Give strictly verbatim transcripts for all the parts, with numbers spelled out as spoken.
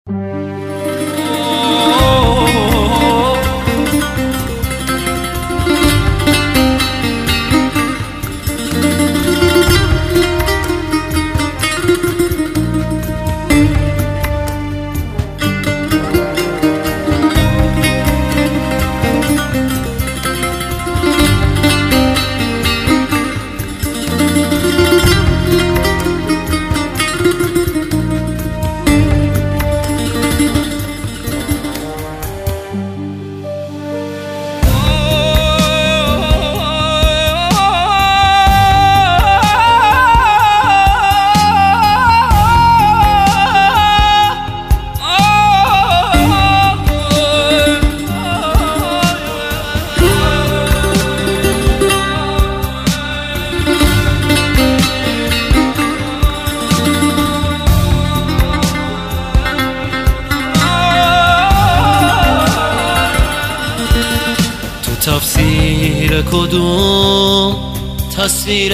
تفسیر کدوم تصویر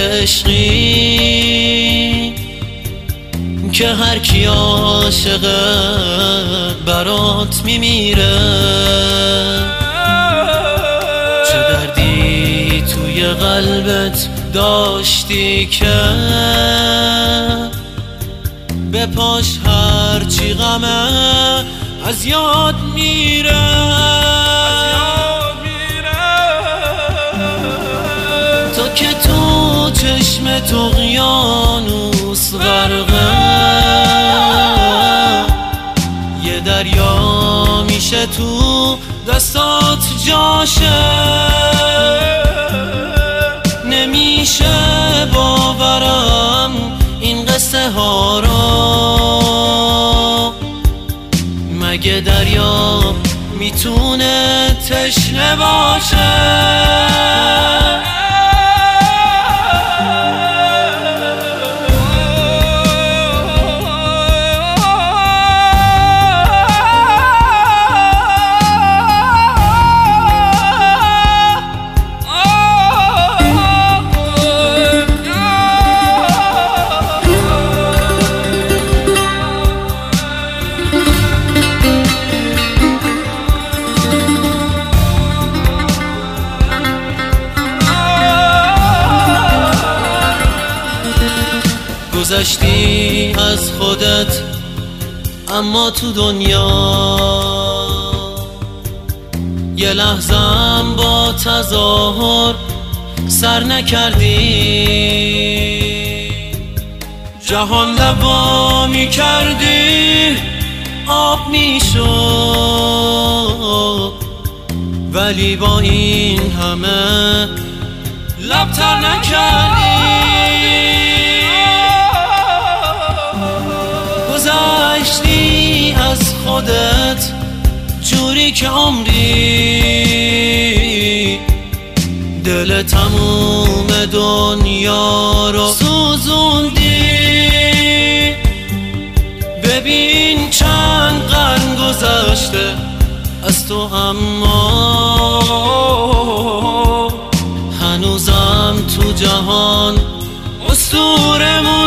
عشقی که هر کی عاشقت برات میمیره؟ چه دردی توی قلبت داشتی که به پاش هرچی غمه از یاد میره؟ تو که تو چشم طغیانوس غرقه، یه دریا میشه تو دستات جاشه. نمیشه باورم این قصه ها رو، مگه دریا میتونه تشنه باشه؟ گذشتی از خودت اما تو دنیا یه لحظم با تظاهر سر نکردی. جهان لبا میکردی آب میشد، ولی با این همه لبتر نکردی. گذشتی از خودت جوری که عمری دل تموم دنیا رو سوزوندی. ببین چند قرن گذشته از تو، اما هنوزم تو جهان اسطوره